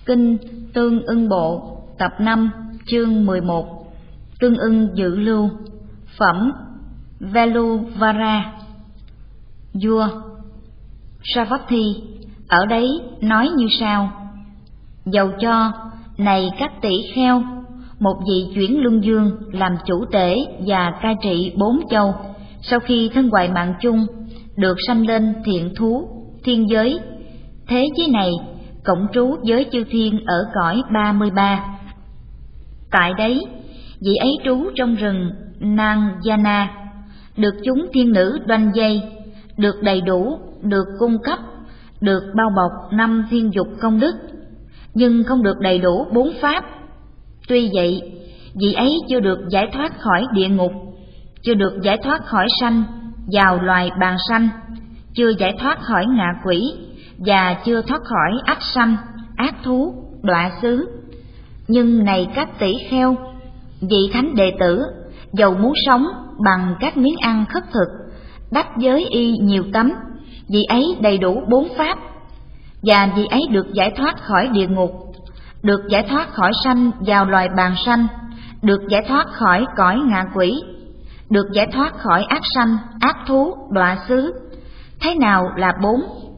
Kinh Tương Ưng Bộ tập 5 chương 11. Tương Ưng Dự Lưu. Phẩm Veluvara. Vua Savatthi ở đấy nói như sau: dầu cho này các tỷ kheo, một vị chuyển luân dương làm chủ tể và cai trị 4 châu, sau khi thân hoại mạng chung được sanh lên thiện thú thiên giới, thế giới này cộng trú với chư thiên ở cõi 33. Tại đấy, vị ấy trú trong rừng Nangana, được chúng thiên nữ đoanh dây, được đầy đủ, được cung cấp, được bao bọc 5 thiên dục công đức, nhưng không được đầy đủ 4 pháp. Tuy vậy, vị ấy chưa được giải thoát khỏi địa ngục, chưa được giải thoát khỏi sanh vào loài bàn sanh, chưa giải thoát khỏi ngạ quỷ, và chưa thoát khỏi ác sanh, ác thú, đọa xứ. Nhưng này các tỷ kheo, vị thánh đệ tử dầu muốn sống bằng các miếng ăn khất thực, đắp giới y nhiều tấm, vị ấy đầy đủ 4 pháp, và vị ấy được giải thoát khỏi địa ngục, được giải thoát khỏi sanh vào loài bàn sanh, được giải thoát khỏi cõi ngạ quỷ, được giải thoát khỏi ác sanh, ác thú, đọa xứ. Thế nào là 4?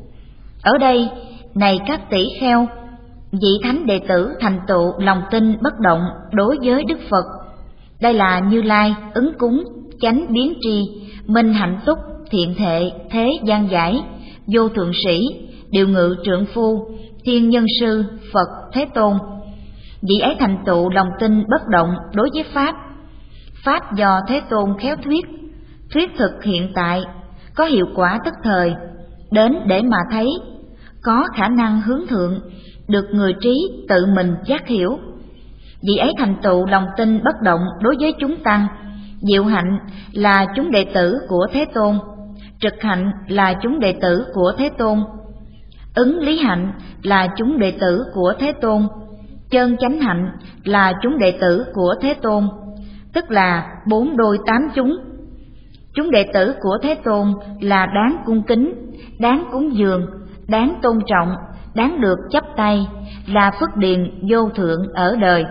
Ở đây, này các tỷ kheo, vị thánh đệ tử thành tựu lòng tin bất động đối với Đức Phật. Đây là Như Lai, ứng cúng, chánh biến tri, minh hạnh túc, thiện thệ, thế gian giải, vô thượng sĩ, điều ngự trượng phu, thiên nhân sư, Phật Thế Tôn. Vị ấy thành tựu lòng tin bất động đối với Pháp. Pháp do Thế Tôn khéo thuyết thực hiện tại, có hiệu quả tức thời, đến để mà thấy, có khả năng hướng thượng, được người trí tự mình giác hiểu. Vị ấy thành tựu lòng tin bất động đối với chúng tăng. Diệu hạnh là chúng đệ tử của Thế Tôn, trực hạnh là chúng đệ tử của Thế Tôn, ứng lý hạnh là chúng đệ tử của Thế Tôn, chân chánh hạnh là chúng đệ tử của Thế Tôn, tức là 4 đôi 8 chúng. Chúng đệ tử của Thế Tôn là đáng cung kính, đáng cúng dường, đáng tôn trọng, đáng được chắp tay, là phước điền vô thượng ở đời.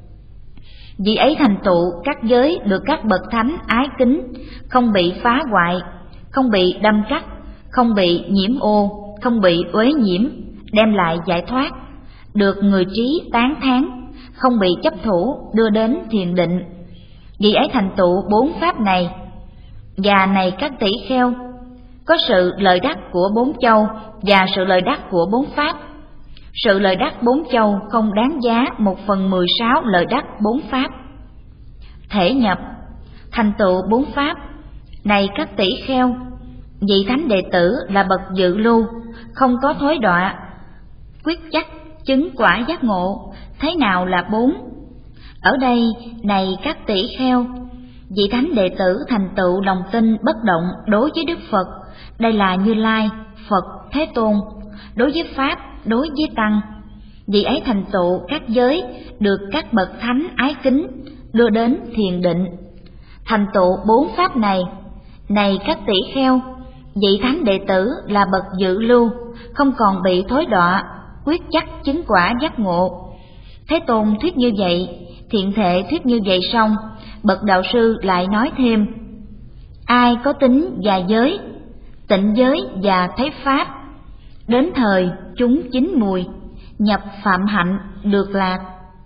Vị ấy thành tựu các giới được các bậc thánh ái kính, không bị phá hoại, không bị đâm cắt, không bị nhiễm ô, không bị uế nhiễm, đem lại giải thoát, được người trí tán thán, không bị chấp thủ đưa đến thiền định. Vị ấy thành tựu 4 pháp này. Và này các tỷ kheo, có sự lợi đắc của 4 châu và sự lợi đắc của 4 pháp. Sự lợi đắc 4 châu không đáng giá 1/16 lợi đắc 4 pháp. Thể nhập, thành tựu 4 pháp. Này các tỷ kheo, vị thánh đệ tử là bậc dự lưu, không có thối đọa, quyết chắc chứng quả giác ngộ. Thế nào là 4? Ở đây, này các tỷ kheo, vị thánh đệ tử thành tựu lòng tin bất động đối với Đức Phật. Đây là Như Lai, Phật Thế Tôn, đối với Pháp, đối với Tăng. Vị ấy thành tựu các giới được các bậc thánh ái kính, đưa đến thiền định. Thành tựu 4 pháp này. Này các tỷ kheo, vị thánh đệ tử là bậc dự lưu, không còn bị thối đọa, quyết chắc chứng quả giác ngộ. Thế Tôn thuyết như vậy, thiện thệ thuyết như vậy xong, bậc đạo sư lại nói thêm: ai có tính và giới, tịnh giới và thấy pháp, đến thời chúng chín mùi, nhập phạm hạnh được lạc.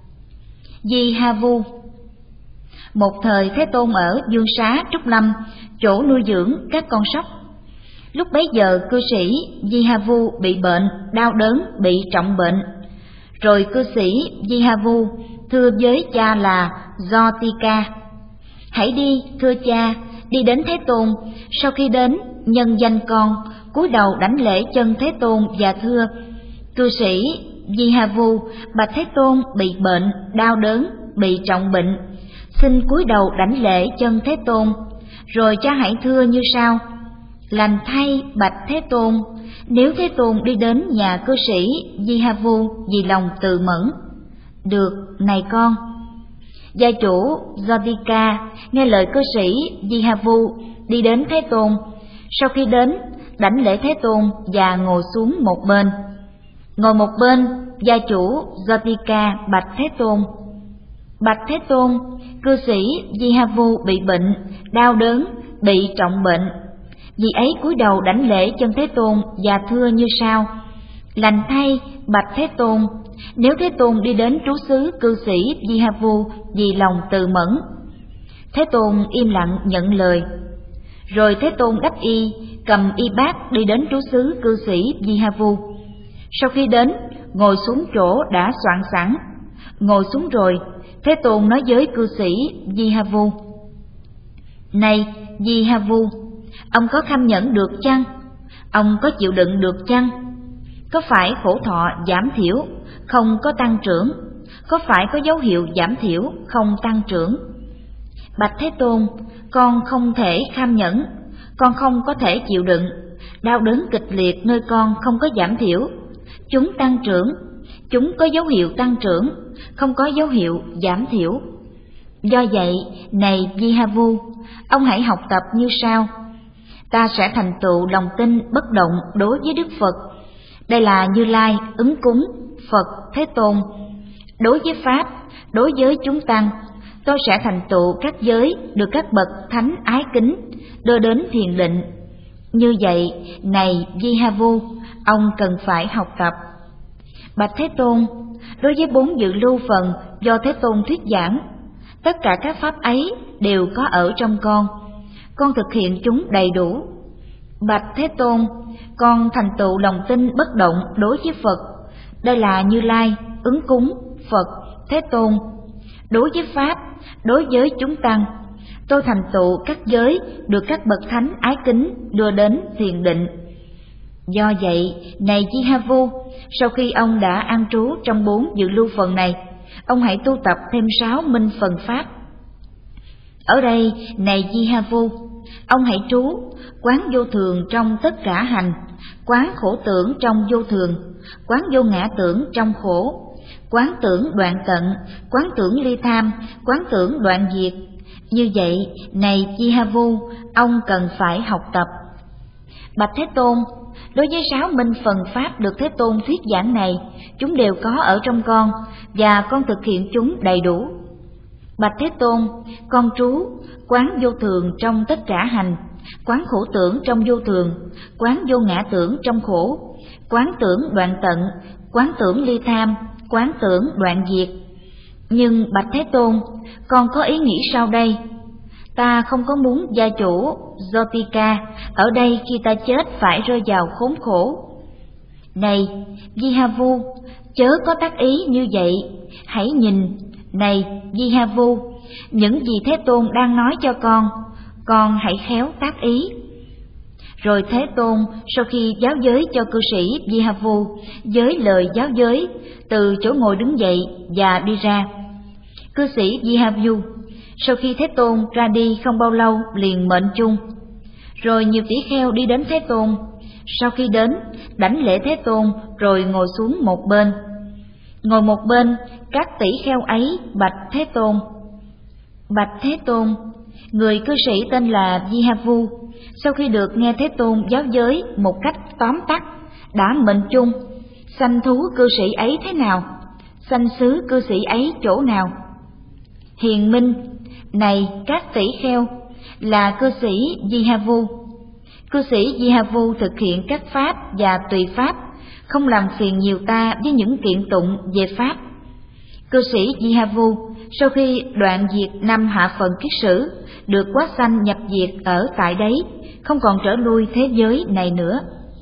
Di Ha Vu. Một thời Thế Tôn ở Dương Xá Trúc Lâm, chỗ nuôi dưỡng các con sóc. Lúc bấy giờ cư sĩ Di Ha Vu bị bệnh, đau đớn, bị trọng bệnh. Rồi cư sĩ Di Ha Vu thưa với cha là Jotika: hãy đi, thưa cha, đi đến Thế Tôn. Sau khi đến, nhân danh con cúi đầu đảnh lễ chân Thế Tôn và thưa: cư sĩ Di Ha Vu bạch Thế Tôn bị bệnh, đau đớn, bị trọng bệnh, xin cúi đầu đảnh lễ chân Thế Tôn. Rồi cha hãy thưa như sau: lành thay bạch Thế Tôn, nếu Thế Tôn đi đến nhà cư sĩ Di Ha Vu vì lòng từ mẫn. Được, này con. Gia chủ Jotika nghe lời cư sĩ Di Ha Vu đi đến Thế Tôn. Sau khi đến, đảnh lễ Thế Tôn và ngồi xuống một bên. Ngồi một bên gia chủ Jyotika bạch Thế Tôn: Bạch Thế Tôn, cư sĩ Jihavu bị bệnh, đau đớn, bị trọng bệnh. Vì ấy cúi đầu đảnh lễ chân Thế Tôn và thưa như sau: Lành thay, bạch Thế Tôn, nếu Thế Tôn đi đến trú xứ cư sĩ Jihavu vì lòng từ mẫn. Thế Tôn im lặng nhận lời. Rồi Thế Tôn đắp y, cầm y bát đi đến trú xứ cư sĩ Jihavu. Sau khi đến, ngồi xuống chỗ đã soạn sẵn. Ngồi xuống rồi, Thế Tôn nói với cư sĩ Jihavu: Này Jihavu, ông có kham nhẫn được chăng? Ông có chịu đựng được chăng? Có phải khổ thọ giảm thiểu, không có tăng trưởng? Có phải có dấu hiệu giảm thiểu, không tăng trưởng? Bạch Thế Tôn, con không thể kham nhẫn, con không có thể chịu đựng, đau đớn kịch liệt nơi con không có giảm thiểu. Chúng tăng trưởng, chúng có dấu hiệu tăng trưởng, không có dấu hiệu giảm thiểu. Do vậy, này Jihavu, ông hãy học tập như sau. Ta sẽ thành tựu lòng tin bất động đối với Đức Phật. Đây là Như Lai ứng cúng Phật Thế Tôn. Đối với Pháp, đối với chúng tăng, tôi sẽ thành tựu các giới được các bậc thánh ái kính, đưa đến thiền định. Như vậy, này Jihavu, ông cần phải học tập. Bạch Thế Tôn, đối với 4 dự lưu phần do Thế Tôn thuyết giảng, tất cả các pháp ấy đều có ở trong con thực hiện chúng đầy đủ. Bạch Thế Tôn, con thành tựu lòng tin bất động đối với Phật. Đây là Như Lai ứng cúng Phật Thế Tôn. Đối với Pháp, đối với chúng tăng, tôi thành tựu các giới được các bậc thánh ái kính đưa đến thiền định. Do vậy, này Jihavu, sau khi ông đã an trú trong 4 dự lưu phần này, ông hãy tu tập thêm 6 minh phần Pháp. Ở đây, này Jihavu, ông hãy trú, quán vô thường trong tất cả hành, quán khổ tưởng trong vô thường, quán vô ngã tưởng trong khổ, quán tưởng đoạn tận, quán tưởng ly tham, quán tưởng đoạn diệt. Như vậy, này Jihavu, ông cần phải học tập. Bạch Thế Tôn, đối với 6 minh phần Pháp được Thế Tôn thuyết giảng này, chúng đều có ở trong con, và con thực hiện chúng đầy đủ. Bạch Thế Tôn, con trú, quán vô thường trong tất cả hành, quán khổ tưởng trong vô thường, quán vô ngã tưởng trong khổ, quán tưởng đoạn tận, quán tưởng ly tham, quán tưởng đoạn diệt. Nhưng Bạch Thế Tôn, con có ý nghĩ sau đây: ta không có muốn gia chủ Jyotika ở đây khi ta chết phải rơi vào khốn khổ. Này Jihavu, chớ có tác ý như vậy, hãy nhìn. Này Jihavu, những gì Thế Tôn đang nói cho con hãy khéo tác ý. Rồi Thế Tôn sau khi giáo giới cho cư sĩ Jihavu với lời giáo giới, từ chỗ ngồi đứng dậy và đi ra. Cư sĩ Jihavu sau khi Thế Tôn ra đi không bao lâu liền mệnh chung. Rồi nhiều tỷ kheo đi đến Thế Tôn. Sau khi đến, đảnh lễ Thế Tôn rồi ngồi xuống một bên. Ngồi một bên, các tỷ kheo ấy bạch Thế Tôn: Bạch Thế Tôn, người cư sĩ tên là Jihavu sau khi được nghe Thế Tôn giáo giới một cách tóm tắt, đã mệnh chung: sanh thú cư sĩ ấy thế nào? Sanh xứ cư sĩ ấy chỗ nào? Hiền minh, này các tỷ kheo, là cư sĩ Jihavu. Cư sĩ Jihavu thực hiện các pháp và tùy pháp, không làm phiền nhiều ta với những kiện tụng về pháp. Cư sĩ Jihavu sau khi đoạn diệt 5 hạ phần kiết sử, được quá sanh nhập diệt ở tại đấy, không còn trở lui thế giới này nữa.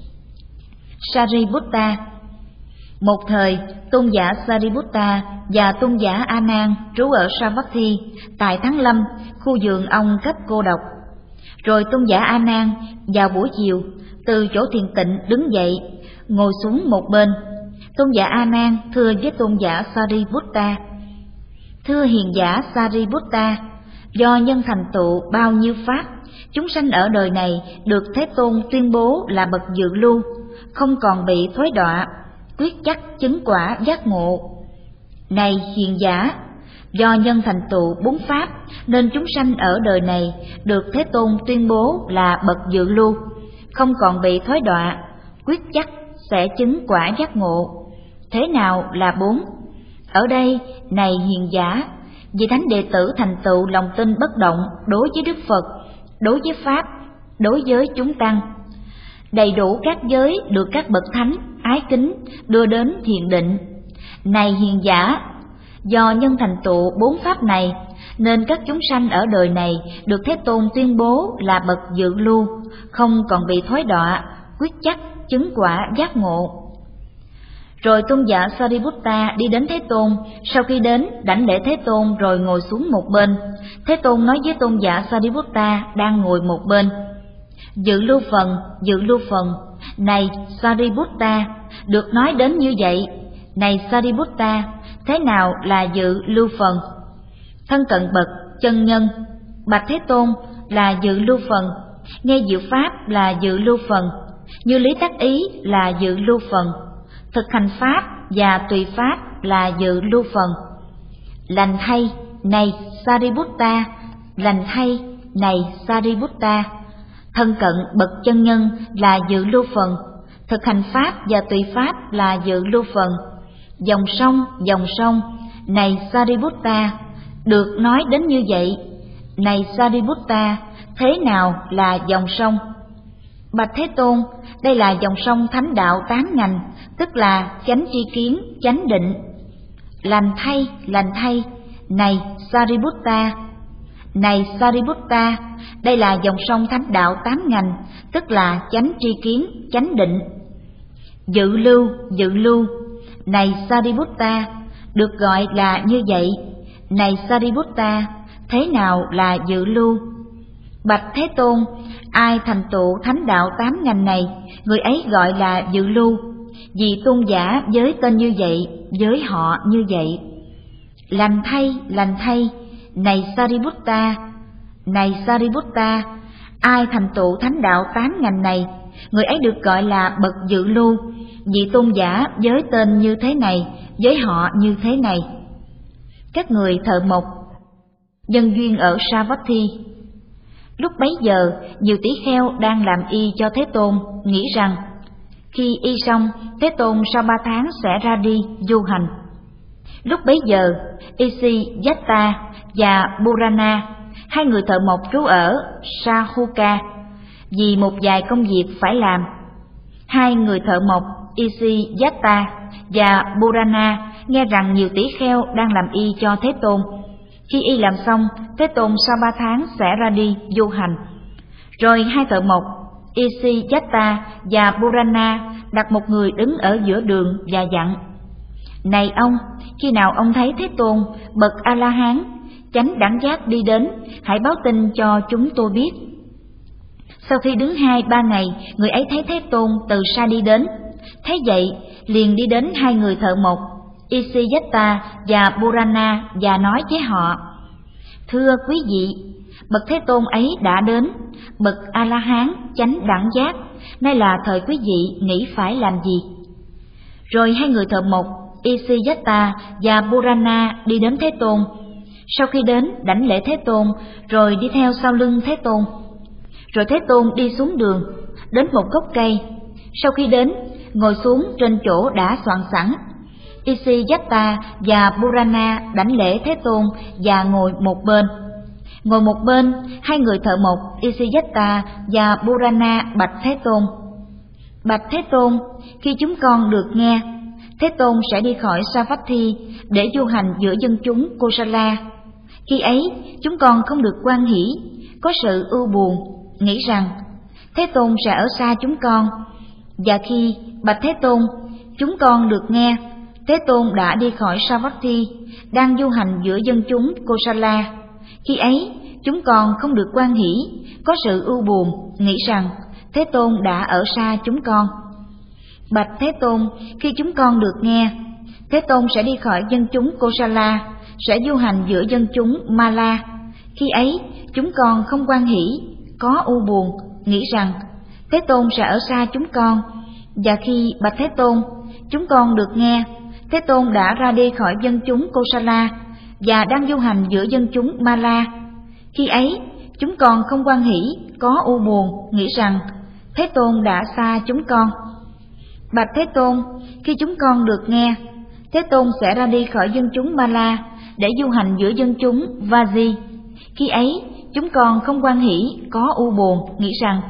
Sariputta. Một thời, tôn giả Sariputta và tôn giả A Nan trú ở Savatthi tại Thắng Lâm, khu vườn ông cấp cô độc. Rồi tôn giả A Nan vào buổi chiều từ chỗ thiền tịnh đứng dậy, ngồi xuống một bên. Tôn giả A Nan thưa với tôn giả Sariputta: Thưa hiền giả Sariputta, do nhân thành tựu bao nhiêu pháp, chúng sanh ở đời này được Thế Tôn tuyên bố là bậc dự lưu, không còn bị thối đọa, quyết chắc chứng quả giác ngộ. Này hiền giả, do nhân thành tựu 4 pháp nên chúng sanh ở đời này được Thế Tôn tuyên bố là bậc dự lưu, không còn bị thối đọa, quyết chắc sẽ chứng quả giác ngộ. thế nào là 4? Ở đây, này hiền giả, vì thánh đệ tử thành tựu lòng tin bất động đối với Đức Phật, đối với Pháp, đối với chúng tăng. Đầy đủ các giới được các bậc thánh ái kính đưa đến thiền định. Này hiền giả, do nhân thành tựu 4 pháp này nên các chúng sanh ở đời này được Thế Tôn tuyên bố là bậc dự lưu, không còn bị thối đọa, quyết chắc chứng quả giác ngộ. Rồi tôn giả Sariputta đi đến Thế Tôn, sau khi đến đảnh lễ Thế Tôn rồi ngồi xuống một bên. Thế Tôn nói với tôn giả Sariputta đang ngồi một bên: dự lưu phần, này Sariputta, được nói đến như vậy. Này Sariputta, thế nào là dự lưu phần? Thân cận bậc chân nhân, bạch Thế Tôn, là dự lưu phần. Nghe diệu pháp là dự lưu phần, như lý tác ý là dự lưu phần, thực hành pháp và tùy pháp là dự lưu phần. Lành thay, này Sariputta, lành thay, này Sariputta, thân cận bậc chân nhân là dự lưu phần, thực hành pháp và tùy pháp là dự lưu phần. Dòng sông, này Sariputta, được nói đến như vậy. Này Sariputta, thế nào là dòng sông? Bạch Thế Tôn, đây là dòng sông thánh đạo 8 ngành, tức là chánh tri kiến, chánh định. Lành thay, này Sariputta, đây là dòng sông thánh đạo 8 ngành, tức là chánh tri kiến, chánh định. Dự lưu, này Sariputta, được gọi là như vậy. Này Sariputta, thế nào là dự lưu? Bạch Thế Tôn, ai thành tựu thánh đạo 8 ngành này, người ấy gọi là dự lưu, vì tôn giả với tên như vậy, với họ như vậy. Lành thay, này Sariputta, ai thành tựu thánh đạo 8 ngành này, người ấy được gọi là bậc dự lưu, vì tôn giả với tên như thế này, với họ như thế này. Các người thợ mộc, nhân duyên ở Savatthi. Lúc bấy giờ, nhiều tỷ kheo đang làm y cho Thế Tôn, nghĩ rằng khi y xong, Thế Tôn sau 3 tháng sẽ ra đi du hành. Lúc bấy giờ, Isijatta và Purana, 2 người thợ mộc trú ở Sahuka, vì một vài công việc phải làm. 2 người thợ mộc Isijatta và Purana nghe rằng nhiều tỷ kheo đang làm y cho Thế Tôn. Khi y làm xong, Thế Tôn sau 3 tháng sẽ ra đi du hành. Rồi 2 thợ mộc Isijatta và Purana đặt một người đứng ở giữa đường và dặn: Này ông, khi nào ông thấy Thế Tôn bậc A-la-hán chánh đẳng giác đi đến, hãy báo tin cho chúng tôi biết. Sau khi đứng 2-3 ngày, người ấy thấy Thế Tôn từ xa đi đến. Thấy vậy, liền đi đến 2 người thợ mộc Isijatta và Purana và nói với họ: Thưa quý vị, bậc Thế Tôn ấy đã đến, bậc A-la-hán chánh đẳng giác, nay là thời quý vị nghĩ phải làm gì? Rồi 2 người thợ mộc Isijatta và Purana đi đến Thế Tôn. Sau khi đến, đảnh lễ Thế Tôn, rồi đi theo sau lưng Thế Tôn. Rồi Thế Tôn đi xuống đường, đến một gốc cây. Sau khi đến, ngồi xuống trên chỗ đã soạn sẵn. Isijatta và Purana đảnh lễ Thế Tôn và ngồi một bên. Ngồi một bên, 2 người thợ mộc Isijatta và Purana bạch Thế Tôn: Bạch Thế Tôn, khi chúng con được nghe, Thế Tôn sẽ đi khỏi Savatthi để du hành giữa dân chúng Kosala. Khi ấy, chúng con không được hoan hỷ, có sự ưu buồn, nghĩ rằng Thế Tôn sẽ ở xa chúng con. Và khi, bạch Thế Tôn, chúng con được nghe, Thế Tôn đã đi khỏi Savatthi, đang du hành giữa dân chúng Kosala. Khi ấy, chúng con không được hoan hỷ, có sự ưu buồn, nghĩ rằng Thế Tôn đã ở xa chúng con. Bạch Thế Tôn, khi chúng con được nghe, Thế Tôn sẽ đi khỏi dân chúng Kosala, sẽ du hành giữa dân chúng Mala. Khi ấy, chúng con không hoan hỷ, có ưu buồn, nghĩ rằng Thế Tôn sẽ ở xa chúng con. Và khi, bạch Thế Tôn, chúng con được nghe, Thế Tôn đã ra đi khỏi dân chúng Kosala và đang du hành giữa dân chúng Mala. Khi ấy, chúng con không hoan hỷ, có ưu buồn, nghĩ rằng Thế Tôn đã xa chúng con. Bạch Thế Tôn, khi chúng con được nghe, Thế Tôn sẽ ra đi khỏi dân chúng Mala để du hành giữa dân chúng Vaji. Khi ấy, chúng con không hoan hỷ, có u buồn, nghĩ rằng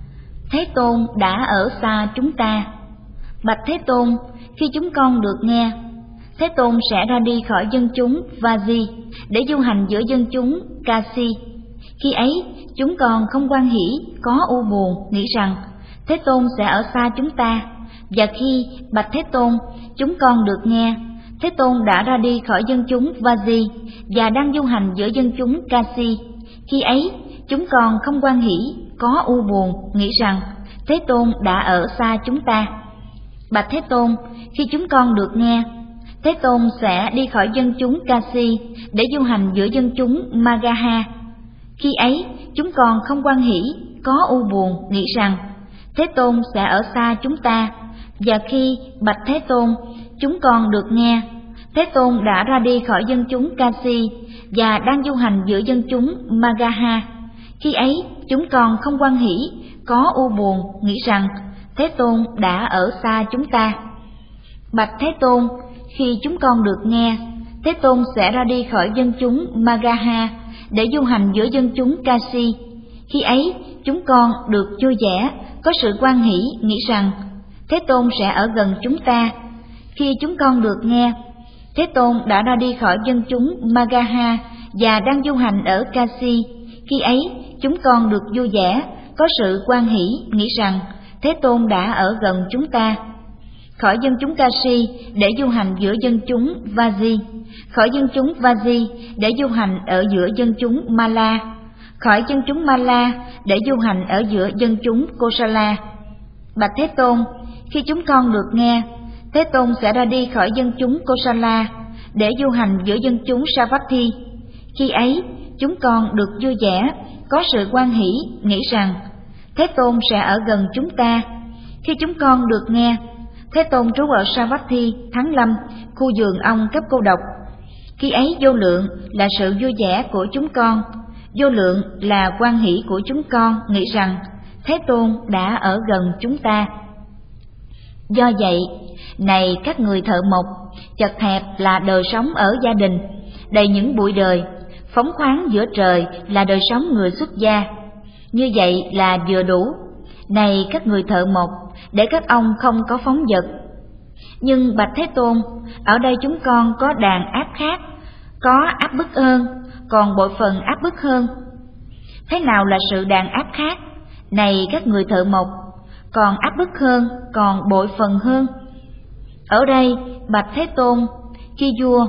Thế Tôn đã ở xa chúng ta. Bạch Thế Tôn, khi chúng con được nghe, Thế Tôn sẽ ra đi khỏi dân chúng Vaji để du hành giữa dân chúng Kasi. Khi ấy, chúng con không hoan hỷ, có u buồn, nghĩ rằng Thế Tôn sẽ ở xa chúng ta. Và khi, bạch Thế Tôn, chúng con được nghe, Thế Tôn đã ra đi khỏi dân chúng Vaji và đang du hành giữa dân chúng Kasi. Khi ấy, chúng con không hoan hỷ, có u buồn, nghĩ rằng Thế Tôn đã ở xa chúng ta. Bạch Thế Tôn, khi chúng con được nghe, Thế Tôn sẽ đi khỏi dân chúng Kasi để du hành giữa dân chúng Magaha. Khi ấy, chúng con không hoan hỷ, có u buồn, nghĩ rằng Thế Tôn sẽ ở xa chúng ta. Và khi, bạch Thế Tôn, chúng con được nghe, Thế Tôn đã ra đi khỏi dân chúng Kasi và đang du hành giữa dân chúng Magaha. Khi ấy, chúng con không hoan hỷ, có u buồn, nghĩ rằng Thế Tôn đã ở xa chúng ta. Bạch Thế Tôn, khi chúng con được nghe, Thế Tôn sẽ ra đi khỏi dân chúng Magaha để du hành giữa dân chúng Kasi. Khi ấy, chúng con được vui vẻ, có sự hoan hỷ, nghĩ rằng Thế Tôn sẽ ở gần chúng ta. Khi chúng con được nghe, Thế Tôn đã ra đi khỏi dân chúng Magaha và đang du hành ở Kasi. Khi ấy, chúng con được vui vẻ, có sự hoan hỷ, nghĩ rằng Thế Tôn đã ở gần chúng ta. Khỏi dân chúng Kasi để du hành giữa dân chúng Vaji, khỏi dân chúng Vaji để du hành ở giữa dân chúng Mala, khỏi dân chúng Mala để du hành ở giữa dân chúng Kosala. Bạch Thế Tôn, khi chúng con được nghe, Thế Tôn sẽ ra đi khỏi dân chúng Kosala để du hành giữa dân chúng Savatthi. Khi ấy, chúng con được vui vẻ, có sự hoan hỷ, nghĩ rằng Thế Tôn sẽ ở gần chúng ta. Khi chúng con được nghe, Thế Tôn trú ở Savatthi, Thắng Lâm, khu vườn ong cấp cô độc. Khi ấy vô lượng là sự vui vẻ của chúng con, vô lượng là hoan hỷ của chúng con, nghĩ rằng Thế Tôn đã ở gần chúng ta. Do vậy, này các người thợ mộc, chật hẹp là đời sống ở gia đình, đầy những bụi đời, phóng khoáng giữa trời là đời sống người xuất gia. Như vậy là vừa đủ. Này các người thợ mộc, để các ông không có phóng dật. Nhưng bạch Thế Tôn, ở đây chúng con có đàn áp khác, có áp bức hơn, còn bội phần áp bức hơn. Thế nào là sự đàn áp khác? Này các người thợ mộc, còn áp bức hơn, còn bội phần hơn. Ở đây, bạch Thế Tôn, khi vua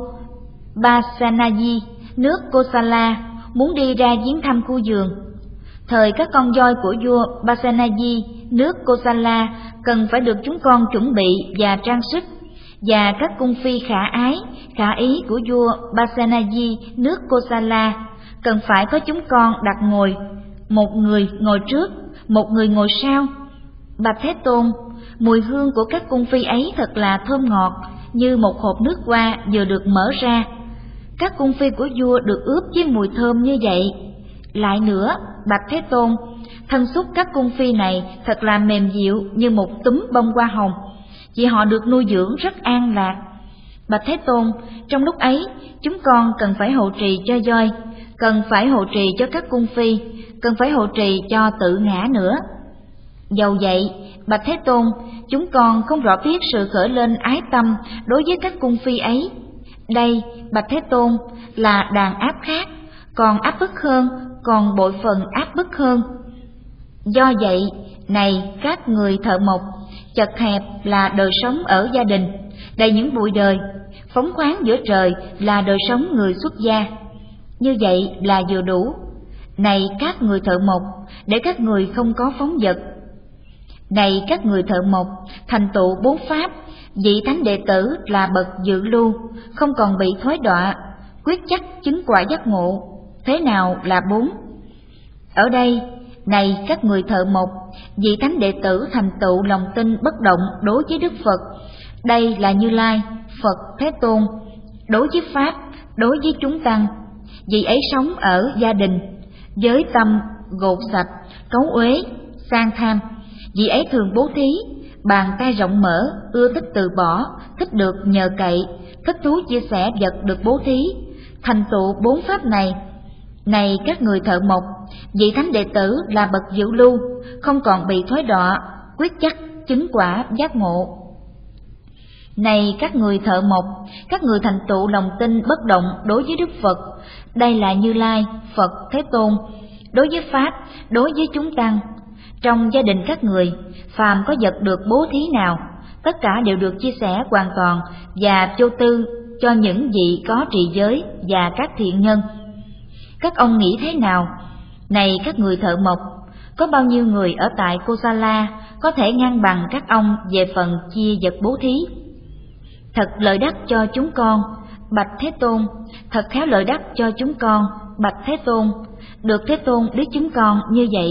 Basanaji, nước Kosala, muốn đi ra viếng thăm khu vườn, thời các con voi của vua Basanaji, nước Kosala, cần phải được chúng con chuẩn bị và trang sức, và các cung phi khả ái, khả ý của vua Basanaji, nước Kosala, cần phải có chúng con đặt ngồi, một người ngồi trước, một người ngồi sau. Bạch Thế Tôn, mùi hương của các cung phi ấy thật là thơm ngọt, như một hộp nước hoa vừa được mở ra. Các cung phi của vua được ướp với mùi thơm như vậy. Lại nữa, bạch Thế Tôn, thân xúc các cung phi này thật là mềm dịu như một túm bông hoa hồng, vì họ được nuôi dưỡng rất an lạc. Bạch Thế Tôn, trong lúc ấy, chúng con cần phải hộ trì cho voi, cần phải hộ trì cho các cung phi, cần phải hộ trì cho tự ngã nữa. Dầu vậy, bạch Thế Tôn, chúng con không rõ biết sự khởi lên ái tâm đối với các cung phi ấy. Đây, bạch Thế Tôn, là đàn áp khác, còn áp bức hơn, còn bội phần áp bức hơn. Do vậy, này các người thợ mộc, chật hẹp là đời sống ở gia đình, đầy những bụi đời, phóng khoáng giữa trời là đời sống người xuất gia. Như vậy là vừa đủ. Này các người thợ mộc, để các người không có phóng dật. Này các người thợ mộc, thành tựu 4 pháp, vị thánh đệ tử là bậc dự lưu, không còn bị thối đọa, quyết chắc chứng quả giác ngộ. Thế nào là 4? Ở đây, này các người thợ mộc, vị thánh đệ tử thành tựu lòng tin bất động đối với Đức Phật. Đây là Như Lai, Phật Thế Tôn, đối với Pháp, đối với chúng tăng. Vị ấy sống ở gia đình, với tâm gột sạch, cấu uế, sang tham. Vị ấy thường bố thí, bàn tay rộng mở, ưa thích từ bỏ, thích được nhờ cậy, thích thú chia sẻ vật được bố thí, thành tựu 4 pháp này. Này các người thợ mộc, vị thánh đệ tử là bậc dự lưu, không còn bị thối đọa, quyết chắc chứng quả giác ngộ. Này các người thợ mộc, các người thành tựu lòng tin bất động đối với Đức Phật, đây là Như Lai, Phật, Thế Tôn, đối với Pháp, đối với chúng tăng. Trong gia đình các người, phàm có vật được bố thí nào, tất cả đều được chia sẻ hoàn toàn và vô tư cho những vị có trì giới và các thiện nhân. Các ông nghĩ thế nào? Này các người thợ mộc, có bao nhiêu người ở tại Kosala có thể ngang bằng các ông về phần chia vật bố thí? Thật lợi đắc cho chúng con, bạch Thế Tôn, thật khéo lợi đắc cho chúng con, bạch Thế Tôn, được Thế Tôn biết chúng con như vậy.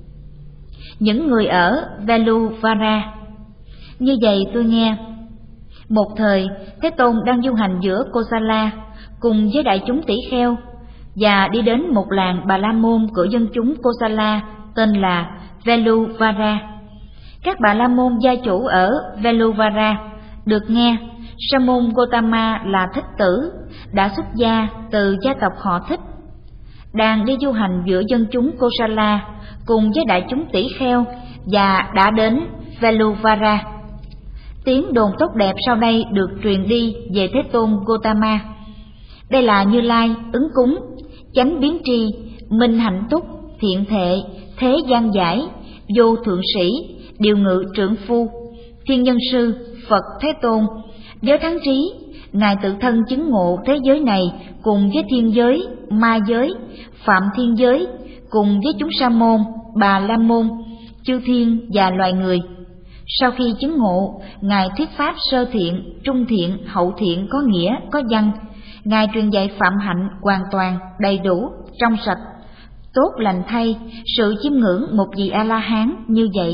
Những người ở Veluvara, như vậy tôi nghe. Một thời, Thế Tôn đang du hành giữa Kosala cùng với đại chúng tỷ kheo và đi đến một làng Bà La Môn của dân chúng Kosala tên là Veluvara. Các Bà La Môn gia chủ ở Veluvara được nghe Sa môn Gotama là Thích Tử đã xuất gia từ gia tộc họ Thích, đang đi du hành giữa dân chúng Kosala cùng với đại chúng tỷ kheo và đã đến Veluvara. Tiếng đồn tốt đẹp sau đây được truyền đi về Thế Tôn Gotama. Đây là Như Lai ứng cúng, chánh biến tri, minh hạnh túc, thiện thệ, thế gian giải, vô thượng sĩ, điều ngự trưởng phu, thiên nhân sư, Phật Thế Tôn, giới thắng trí. Ngài tự thân chứng ngộ thế giới này cùng với thiên giới, ma giới, phạm thiên giới, cùng với chúng sa môn, bà la môn, chư thiên và loài người. Sau khi chứng ngộ, Ngài thuyết pháp sơ thiện, trung thiện, hậu thiện có nghĩa, có văn. Ngài truyền dạy phạm hạnh hoàn toàn, đầy đủ, trong sạch. Tốt lành thay, sự chiêm ngưỡng một vị A-la-hán như vậy.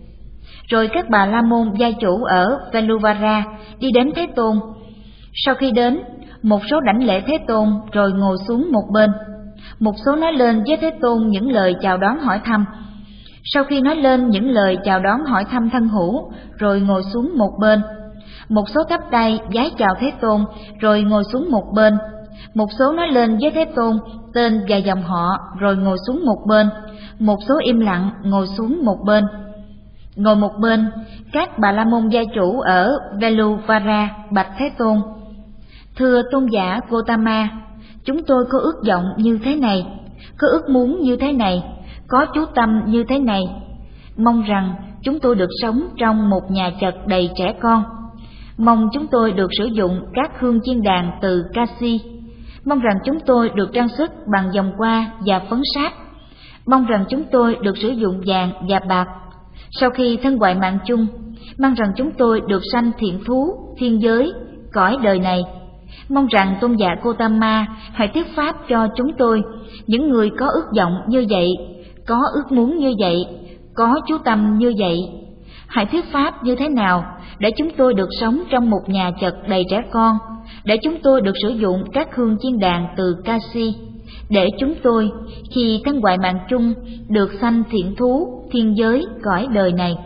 Rồi các bà la môn gia chủ ở Veluvara đi đến Thế Tôn. Sau khi đến, một số đảnh lễ Thế Tôn rồi ngồi xuống một bên. Một số nói lên với Thế Tôn những lời chào đón hỏi thăm. Sau khi nói lên những lời chào đón hỏi thăm thân hữu rồi ngồi xuống một bên. Một số chắp tay vái chào Thế Tôn rồi ngồi xuống một bên. Một số nói lên với Thế Tôn tên và dòng họ rồi ngồi xuống một bên. Một số im lặng ngồi xuống một bên. Ngồi một bên, các Bà La Môn gia chủ ở Veluvara bạch Thế Tôn: Thưa tôn giả Gotama, chúng tôi có ước vọng như thế này, có ước muốn như thế này, có chú tâm như thế này. Mong rằng chúng tôi được sống trong một nhà chật đầy trẻ con. Mong chúng tôi được sử dụng các hương chiên đàn từ Kashi. Mong rằng chúng tôi được trang sức bằng vòng hoa và phấn sáp. Mong rằng chúng tôi được sử dụng vàng và bạc. Sau khi thân hoại mạng chung, mong rằng chúng tôi được sanh thiện thú, thiên giới, cõi đời này. Mong rằng tôn giả Gotama hãy thuyết pháp cho chúng tôi, những người có ước vọng như vậy, có ước muốn như vậy, có chú tâm như vậy. Hãy thuyết pháp như thế nào để chúng tôi được sống trong một nhà chật đầy trẻ con, để chúng tôi được sử dụng các hương chiên đàn từ Kashi, để chúng tôi khi thân hoại mạng chung được sanh thiện thú, thiên giới, cõi đời này.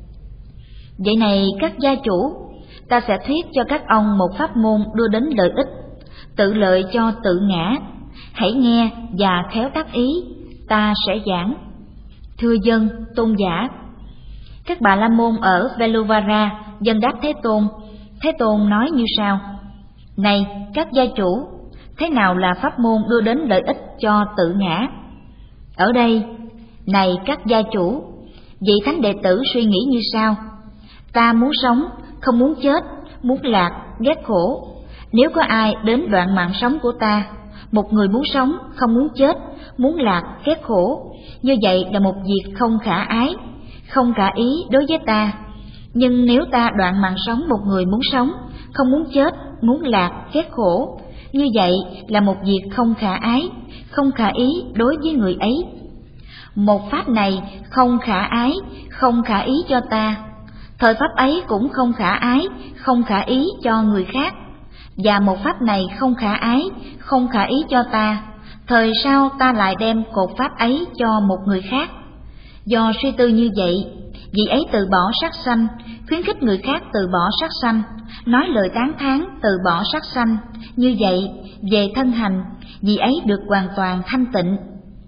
Vậy này các gia chủ, ta sẽ thuyết cho các ông một pháp môn đưa đến lợi ích, tự lợi cho tự ngã. Hãy nghe và khéo tác ý, ta sẽ giảng. Thưa dân, tôn giả. Các Bà La Môn ở Veluvara dâng đáp Thế Tôn. Thế Tôn nói như sau: Này các gia chủ, thế nào là pháp môn đưa đến lợi ích cho tự ngã? Ở đây, này các gia chủ, vị thánh đệ tử suy nghĩ như sau: Ta muốn sống, không muốn chết, muốn lạc, ghét khổ. Nếu có ai đến đoạn mạng sống của ta, một người muốn sống, không muốn chết, muốn lạc, ghét khổ, như vậy là một việc không khả ái, không khả ý đối với ta. Nhưng nếu ta đoạn mạng sống một người muốn sống, không muốn chết, muốn lạc, ghét khổ, như vậy là một việc không khả ái, không khả ý đối với người ấy. Một pháp này không khả ái, không khả ý cho ta, thời pháp ấy cũng không khả ái, không khả ý cho người khác. Và một pháp này không khả ái, không khả ý cho ta, thời sau ta lại đem cột pháp ấy cho một người khác. Do suy tư như vậy, vị ấy từ bỏ sát sanh, khuyến khích người khác từ bỏ sát sanh, nói lời tán thán từ bỏ sát sanh. Như vậy, về thân hành, vị ấy được hoàn toàn thanh tịnh.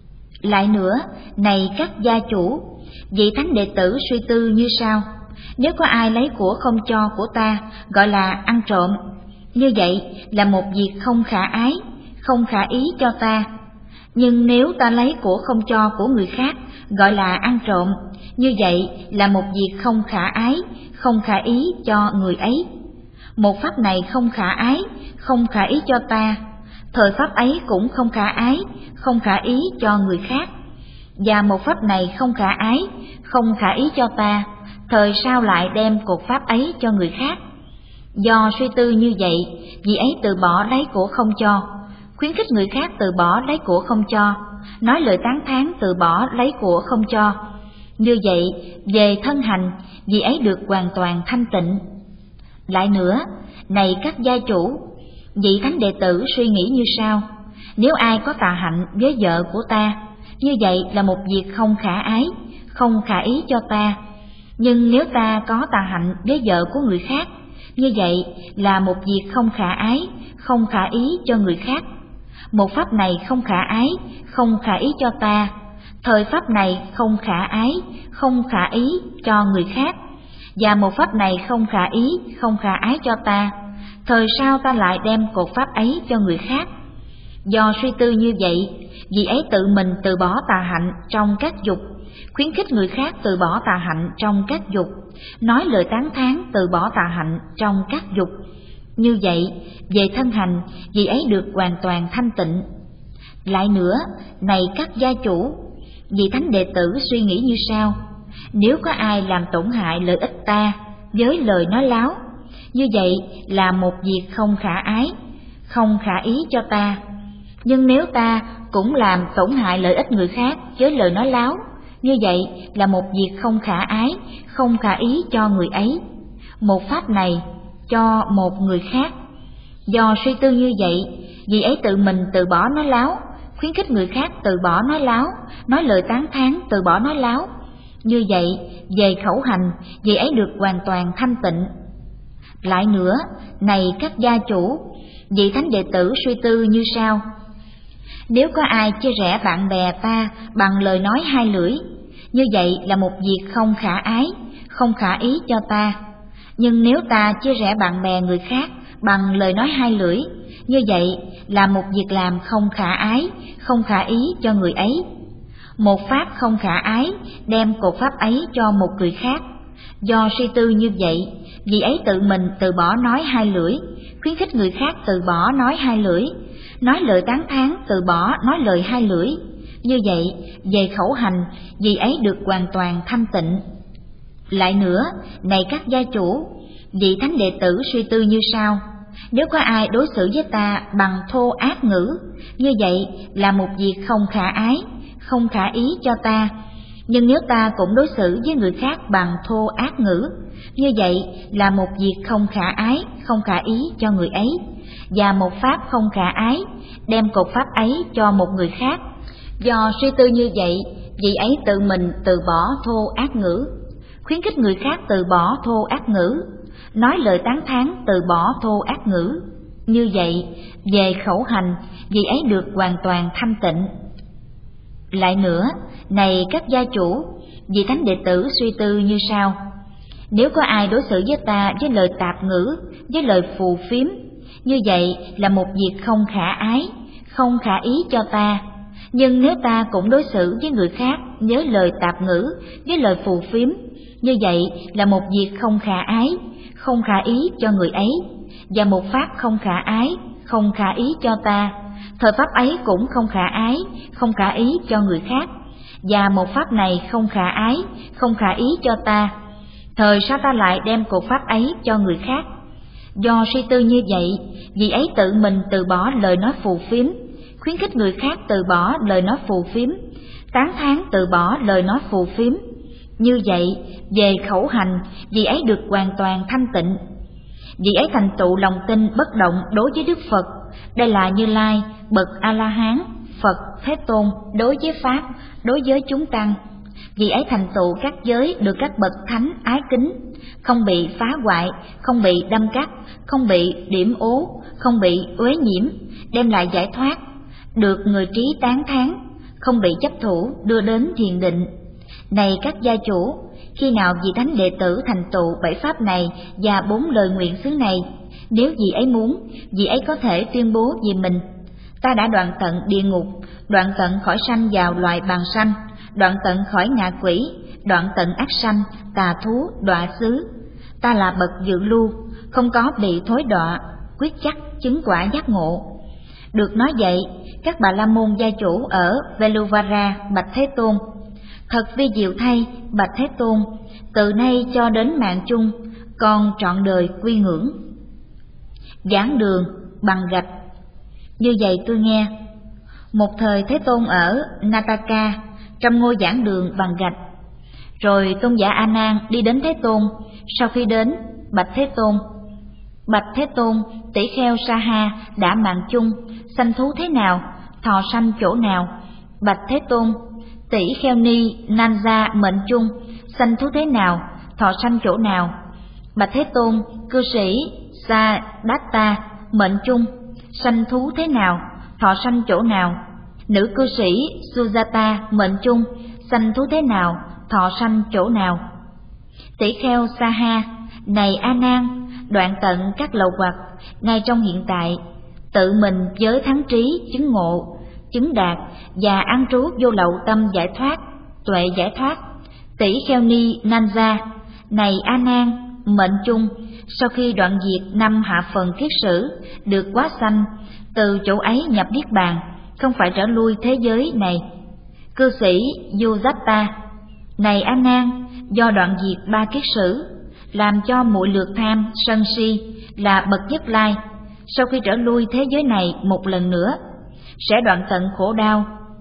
Lại nữa, này các gia chủ, vị thánh đệ tử suy tư như sau: nếu có ai lấy của không cho của ta, gọi là ăn trộm. Như vậy là một việc không khả ái, không khả ý cho ta. Nhưng nếu ta lấy của không cho của người khác, gọi là ăn trộm. Như vậy là một việc không khả ái, không khả ý cho người ấy. Một pháp này không khả ái, không khả ý cho ta, thời pháp ấy cũng không khả ái, không khả ý cho người khác. Và một pháp này không khả ái, không khả ý cho ta, thời sao lại đem cột pháp ấy cho người khác. Do suy tư như vậy, vị ấy từ bỏ lấy của không cho, khuyến khích người khác từ bỏ lấy của không cho, nói lời tán thán từ bỏ lấy của không cho. Như vậy, về thân hành, vị ấy được hoàn toàn thanh tịnh. Lại nữa, này các gia chủ, vị thánh đệ tử suy nghĩ như sau: nếu ai có tà hạnh với vợ của ta, như vậy là một việc không khả ái, không khả ý cho ta. Nhưng nếu ta có tà hạnh với vợ của người khác, như vậy là một việc không khả ái, không khả ý cho người khác. Một pháp này không khả ái, không khả ý cho ta, thời pháp này không khả ái, không khả ý cho người khác. Và một pháp này không khả ý, không khả ái cho ta, thời sao ta lại đem cột pháp ấy cho người khác. Do suy tư như vậy, vị ấy tự mình từ bỏ tà hạnh trong các dục, khuyến khích người khác từ bỏ tà hạnh trong các dục, nói lời tán thán từ bỏ tà hạnh trong các dục. Như vậy, về thân hành, vị ấy được hoàn toàn thanh tịnh. Lại nữa, này các gia chủ, vị thánh đệ tử suy nghĩ như sau: nếu có ai làm tổn hại lợi ích ta với lời nói láo, như vậy là một việc không khả ái, không khả ý cho ta. Nhưng nếu ta cũng làm tổn hại lợi ích người khác với lời nói láo, như vậy là một việc không khả ái, không khả ý cho người ấy. Một pháp này cho một người khác. Do suy tư như vậy, vị ấy tự mình từ bỏ nói láo, khuyến khích người khác từ bỏ nói láo, nói lời tán thán từ bỏ nói láo. Như vậy, về khẩu hành, vị ấy được hoàn toàn thanh tịnh. Lại nữa, này các gia chủ, vị thánh đệ tử suy tư như sau: nếu có ai chia rẽ bạn bè ta bằng lời nói hai lưỡi, như vậy là một việc không khả ái, không khả ý cho ta. Nhưng nếu ta chia rẽ bạn bè người khác bằng lời nói hai lưỡi, như vậy là một việc làm không khả ái, không khả ý cho người ấy. Một pháp không khả ái, đem cột pháp ấy cho một người khác. Do suy tư như vậy, vị ấy tự mình từ bỏ nói hai lưỡi, khuyến khích người khác từ bỏ nói hai lưỡi, nói lời tán thán từ bỏ nói lời hai lưỡi. Như vậy, về khẩu hành, vị ấy được hoàn toàn thanh tịnh. Lại nữa, này các gia chủ, vị thánh đệ tử suy tư như sau: nếu có ai đối xử với ta bằng thô ác ngữ, như vậy là một việc không khả ái, không khả ý cho ta. Nhưng nếu ta cũng đối xử với người khác bằng thô ác ngữ, như vậy là một việc không khả ái, không khả ý cho người ấy. Và một pháp không khả ái, đem cột pháp ấy cho một người khác. Do suy tư như vậy, vị ấy tự mình từ bỏ thô ác ngữ, khuyến khích người khác từ bỏ thô ác ngữ, nói lời tán thán từ bỏ thô ác ngữ. Như vậy, về khẩu hành, vị ấy được hoàn toàn thanh tịnh. Lại nữa, này các gia chủ, vị thánh đệ tử suy tư như sau: nếu có ai đối xử với ta với lời tạp ngữ, với lời phù phiếm, như vậy là một việc không khả ái, không khả ý cho ta. Nhưng nếu ta cũng đối xử với người khác với lời tạp ngữ, với lời phù phiếm, như vậy là một việc không khả ái, không khả ý cho người ấy. Và một pháp không khả ái, không khả ý cho ta, thời pháp ấy cũng không khả ái, không khả ý cho người khác. Và một pháp này không khả ái, không khả ý cho ta, thời sao ta lại đem cột pháp ấy cho người khác. Do suy tư như vậy, vị ấy tự mình từ bỏ lời nói phù phiếm, khuyến khích người khác từ bỏ lời nói phù phiếm, tán thán từ bỏ lời nói phù phiếm. Như vậy, về khẩu hành, vị ấy được hoàn toàn thanh tịnh. Vị ấy thành tựu lòng tin bất động đối với Đức Phật, đây là Như Lai, bậc A-la-hán, Phật, Thế Tôn đối với Pháp, đối với chúng tăng. vì ấy thành tựu các giới được các bậc thánh ái kính, không bị phá hoại, không bị đâm cắt, không bị điểm ố, không bị uế nhiễm, đem lại giải thoát, được người trí tán thán, không bị chấp thủ, đưa đến thiền định. Này các gia chủ, khi nào vị thánh đệ tử thành tựu 7 pháp này và 4 lời nguyện xứ này, nếu vị ấy muốn, vị ấy có thể tuyên bố về mình: ta đã đoạn tận địa ngục, đoạn tận khỏi sanh vào loài bàng sanh, đoạn tận khỏi ngạ quỷ, đoạn tận ác sanh, tà thú, đọa xứ. Ta là bậc dự lưu, không có bị thối đọa, quyết chắc chứng quả giác ngộ. Được nói vậy, các bà la môn gia chủ ở Veluvara bạch Thế Tôn: thật vi diệu thay, bạch Thế Tôn, từ nay cho đến mạng chung, con trọn đời quy ngưỡng. Giảng đường bằng gạch. Như vậy tôi nghe, một thời Thế Tôn ở Nataka trong ngôi giảng đường bằng gạch. Rồi tôn giả A Nan đi đến Thế Tôn. Sau khi đến, bạch Thế Tôn: bạch Thế Tôn, tỷ kheo Saha đã mạng chung, sanh thú thế nào, thọ sanh chỗ nào? Bạch Thế Tôn, tỷ kheo Ni Nanja mệnh chung, sanh thú thế nào, thọ sanh chỗ nào? Bạch Thế Tôn, cư sĩ Sadatta mệnh chung, sanh thú thế nào, thọ sanh chỗ nào? Nữ cư sĩ Sujata mệnh chung, sanh thú thế nào, thọ sanh chỗ nào? Tỷ kheo Saha: này A Nan, đoạn tận các lậu hoặc, ngay trong hiện tại, tự mình với thắng trí, chứng ngộ, chứng đạt và an trú vô lậu tâm giải thoát, tuệ giải thoát. Tỷ kheo Ni Nanja: này A Nan, mệnh chung, sau khi đoạn diệt 5 hạ phần kiết sử, được quá sanh, từ chỗ ấy nhập niết bàn, không phải trở lui thế giới này. Cư sĩ Yujatta: này A Nan, do đoạn diệt 3 kiết sử, làm cho muội lược tham, sân si là bậc nhất lai, sau khi trở lui thế giới này một lần nữa, sẽ đoạn tận khổ đau.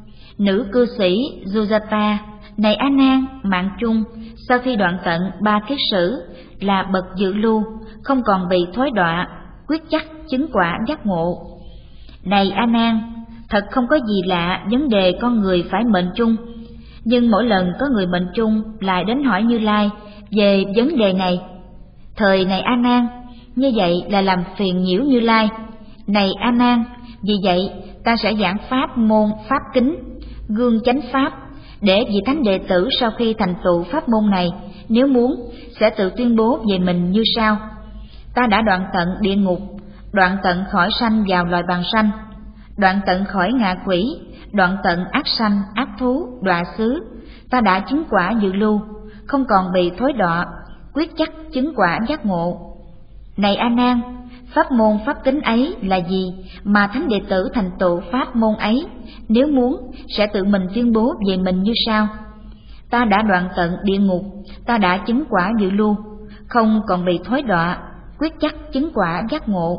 Nữ cư sĩ Yujatta: này A Nan, mạng chung, sau khi đoạn tận 3 kiết sử, là bậc dự lưu, không còn bị thối đọa, quyết chắc chứng quả giác ngộ. Này A Nan, thật không có gì lạ vấn đề con người phải mệnh chung, nhưng mỗi lần có người mệnh chung lại đến hỏi Như Lai về vấn đề này. Thời này A Nan, như vậy là làm phiền nhiễu Như Lai. Này A Nan, vì vậy ta sẽ giảng pháp môn pháp kính, gương chánh pháp, để vị thánh đệ tử sau khi thành tựu pháp môn này, nếu muốn, sẽ tự tuyên bố về mình như sau: ta đã đoạn tận địa ngục, đoạn tận khỏi sanh vào loài bàng sanh, đoạn tận khỏi ngạ quỷ, đoạn tận ác sanh, ác thú, đọa xứ. Ta đã chứng quả dự lưu, không còn bị thối đọa, quyết chắc chứng quả giác ngộ. Này A Nan, pháp môn pháp kính ấy là gì mà thánh đệ tử thành tựu pháp môn ấy, nếu muốn, sẽ tự mình tuyên bố về mình như sau: ta đã đoạn tận địa ngục, ta đã chứng quả dự lưu, không còn bị thối đọa, quyết chắc chứng quả giác ngộ.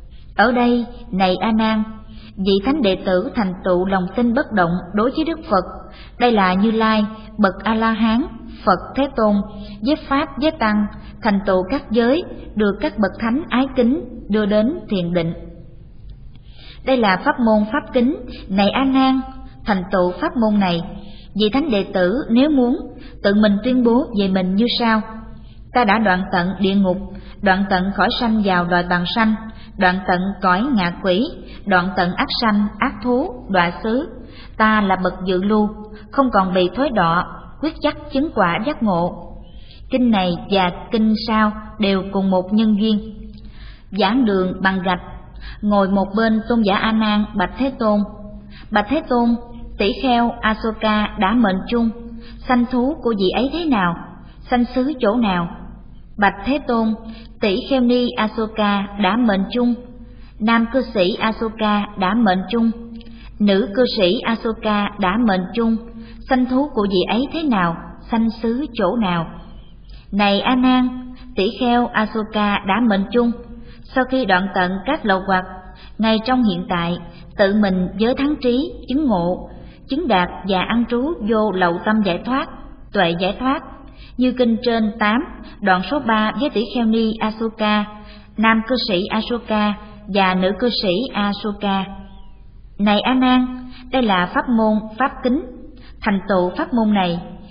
Ở đây, này A Nan, vị thánh đệ tử thành tựu lòng tin bất động đối với Đức Phật, đây là Như Lai, bậc A La Hán, Phật Thế Tôn, với pháp với tăng, thành tựu các giới, được các bậc thánh ái kính, đưa đến thiền định. Đây là pháp môn pháp kính. Này A Nan, thành tựu pháp môn này, vị thánh đệ tử nếu muốn, tự mình tuyên bố về mình như sau: ta đã đoạn tận địa ngục, đoạn tận khỏi sanh vào loài bàng sanh, đoạn tận cõi ngạ quỷ, đoạn tận ác sanh, ác thú, đọa xứ. Ta là bậc dự lưu, không còn bị thối đọa, quyết chắc chứng quả giác ngộ. Kinh này và kinh sau đều cùng một nhân duyên. Giảng đường bằng gạch. Ngồi một bên tôn giả A Nan bạch Thế Tôn: bạch Thế Tôn, tỷ kheo Asoka đã mệnh chung, sanh thú của vị ấy thế nào, sanh xứ chỗ nào? Bạch Thế Tôn, tỷ kheo Ni Asoka đã mệnh chung, nam cư sĩ Asoka đã mệnh chung, nữ cư sĩ Asoka đã mệnh chung, sanh thú của vị ấy thế nào, sanh xứ chỗ nào? Này A Nan, tỷ kheo Asoka đã mệnh chung, sau khi đoạn tận các lậu hoặc, ngay trong hiện tại, tự mình với thắng trí, chứng ngộ, chứng đạt và an trú vô lậu tâm giải thoát, tuệ giải thoát, như kinh trên 8, đoạn số 3 với tỷ kheo Ni Asoka, nam cư sĩ Asoka và nữ cư sĩ Asoka. Này A Nan, đây là pháp môn pháp kính. Thành tựu pháp môn này,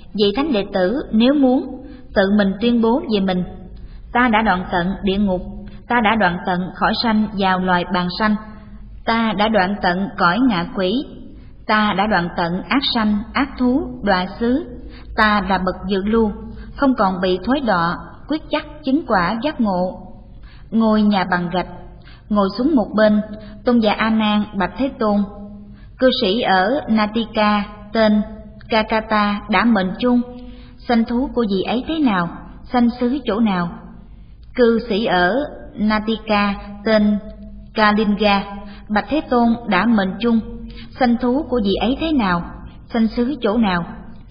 vị thánh đệ tử nếu muốn, tự mình tuyên bố về mình: ta đã đoạn tận địa ngục, ta đã đoạn tận khỏi sanh vào loài bàn sanh, ta đã đoạn tận cõi ngạ quỷ, ta đã đoạn tận ác sanh, ác thú, đọa xứ, ta là bậc dự lưu, không còn bị thối đọa, quyết chắc chứng quả giác ngộ. Ngôi nhà bằng gạch. Ngồi xuống một bên, tôn giả A Nan bạch Thế Tôn: cư sĩ ở Natika tên Kakata đã mệnh chung, sanh thú của vị ấy thế nào, sanh xứ chỗ nào? Cư sĩ ở Natika tên Kalinga bạch Thế Tôn đã mệnh chung, sanh thú của vị ấy thế nào, sanh xứ chỗ nào?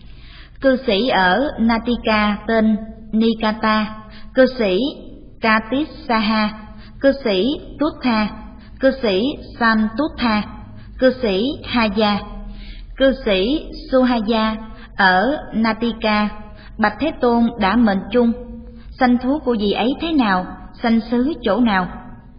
Cư sĩ ở Natika tên Nikata, cư sĩ Katissaha, cư sĩ Tuttha, cư sĩ Santuttha, cư sĩ Haya, cư sĩ Suhaya ở Natika bạch Thế Tôn đã mệnh chung, sanh thú của vị ấy thế nào, sanh xứ chỗ nào?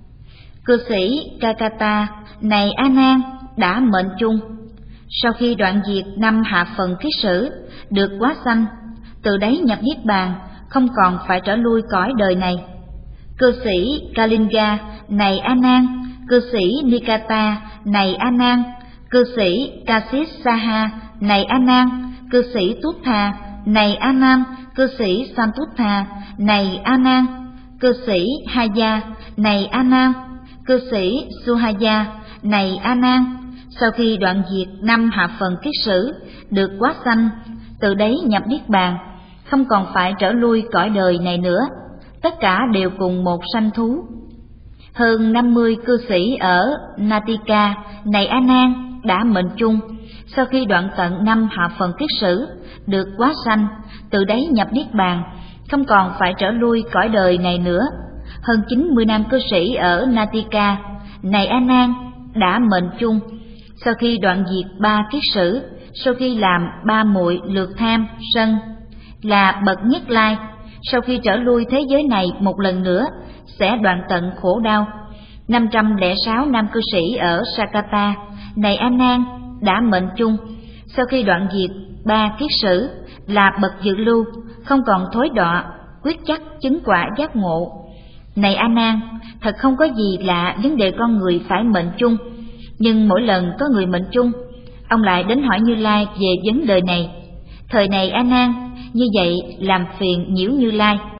Cư sĩ Kakata: này A Nan, đã mệnh chung. Sau khi đoạn diệt 5 hạ phần kiết sử, được quá sanh, từ đấy nhập niết bàn, không còn phải trở lui cõi đời này. Cư sĩ Kalinga: này A Nan. Cư sĩ Nikata: này A Nan. Cư sĩ Kasissaha: này A Nan. Cư sĩ Tuttha: này A Nan. Cư sĩ Santuttha: này A Nan. Cư sĩ Haya: này A Nan. Cư sĩ Suhaya: này A Nan. Sau khi đoạn diệt 5 hạ phần kiết sử, được quá sanh, từ đấy nhập niết bàn, không còn phải trở lui cõi đời này nữa. Tất cả đều cùng một sanh thú. Hơn 50 cư sĩ ở Natika, này A Nan, đã mệnh chung. Sau khi đoạn tận 5 hạ phần kiết sử, được quá sanh, từ đấy nhập niết bàn, không còn phải trở lui cõi đời này nữa. Hơn 90 nam cư sĩ ở Natika, này A Nan, đã mệnh chung. Sau khi đoạn diệt 3 kiết sử, sau khi làm 3 muội lược tham, sân, là bậc nhất lai, sau khi trở lui thế giới này một lần nữa, sẽ đoạn tận khổ đau. 506 nam cư sĩ ở Sakata, này A Nan, đã mệnh chung. Sau khi đoạn diệt 3 kiết sử, là bậc dự lưu, không còn thối đọa, quyết chắc chứng quả giác ngộ. Này A Nan, thật không có gì lạ vấn đề con người phải mệnh chung, nhưng mỗi lần có người mệnh chung, ông lại đến hỏi Như Lai về vấn đề này. Thời này A Nan, như vậy làm phiền nhiễu Như Lai.